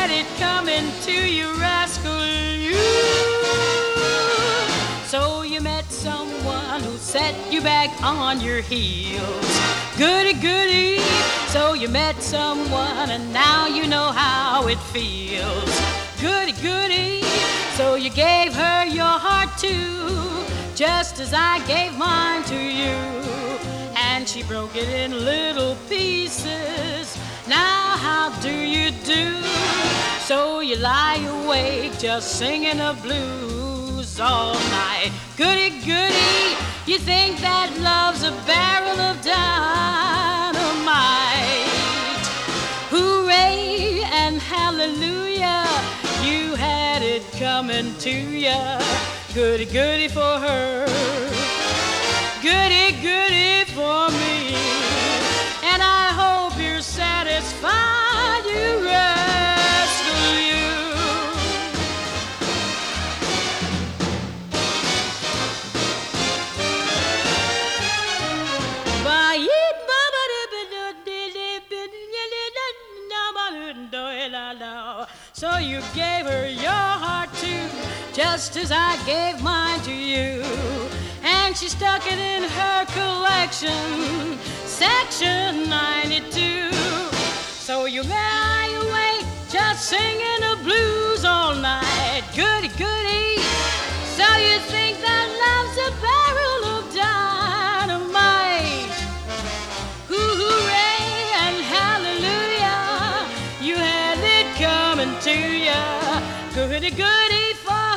had it coming to you, rascal, you. So you met someone who set you back on your heels. Goody, goody. So you met someone and now you know how it feels. Goody, goody. So you gave her your heart too, just as I gave mine to you. And she broke it in little pieces. Now how do you do? So you lie awake just singing the blues all night. Goody, goody, you think that love's a barrel of dynamite. Hooray and hallelujah, you had it coming to ya. Goody, goody for her, goody, goody for me. And I hope you're satisfied, you rascal, you. So you gave her your heart too, just as I gave mine to you. And she stuck it in her collection, section 92. So you lie awake just singing the blues all night. Goody, goody. So you think that love's a barrel of dynamite. Hooray and hallelujah, you had it coming to ya. Goody, goody for